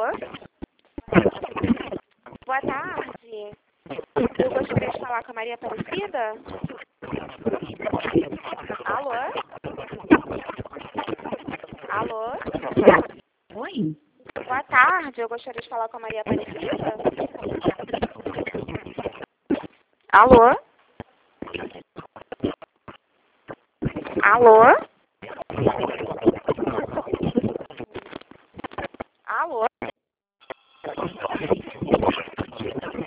Boa tarde. Eu gostaria de falar com a Maria Aparecida. Alô? Alô? Oi? Boa tarde. Eu gostaria de falar com a Maria Aparecida. Alô? Alô?